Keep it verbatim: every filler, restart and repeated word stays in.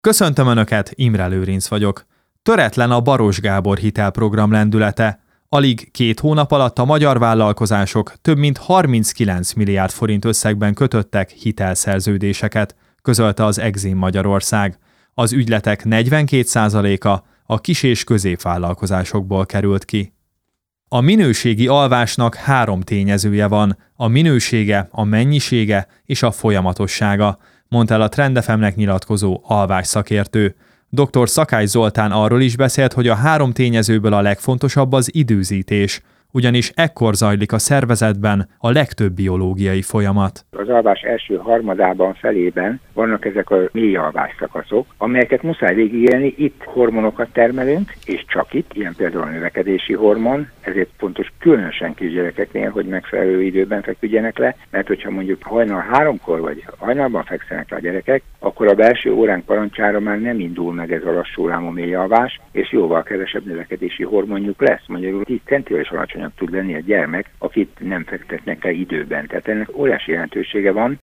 Köszöntöm Önöket, Imre Lőrinc vagyok. Töretlen a Baros Gábor hitelprogram lendülete. Alig két hónap alatt a magyar vállalkozások több mint harminckilenc milliárd forint összegben kötöttek hitelszerződéseket, közölte az Exim Magyarország. Az ügyletek negyvenkét százaléka a kis- és középvállalkozásokból került ki. A minőségi alvásnak három tényezője van, a minősége, a mennyisége és a folyamatossága, mondta el a Trend ef em-nek nyilatkozó alvás szakértő. doktor Szakály Zoltán arról is beszélt, hogy a három tényezőből a legfontosabb az időzítés, ugyanis ekkor zajlik a szervezetben a legtöbb biológiai folyamat. Az alvás első harmadában, felében vannak ezek a mély alvás szakaszok, amelyeket muszáj végigélni. Itt hormonokat termelünk, és csak itt, ilyen például a növekedési hormon, ezért fontos különösen kisgyerekeknél, hogy megfelelő időben feküdjenek le, mert hogyha mondjuk hajnal háromkor vagy hajnalban fekszenek le a gyerekek, akkor a belső óránk parancsára már nem indul meg ez a lassú lámú mély alvás, és jóval kevesebb növekedési hormonjuk lesz. Magyarul tíz centivel is alacsonyabb tud lenni a gyermek, akit nem fektetnek le időben. Tehát ennek óriási jelentősége van,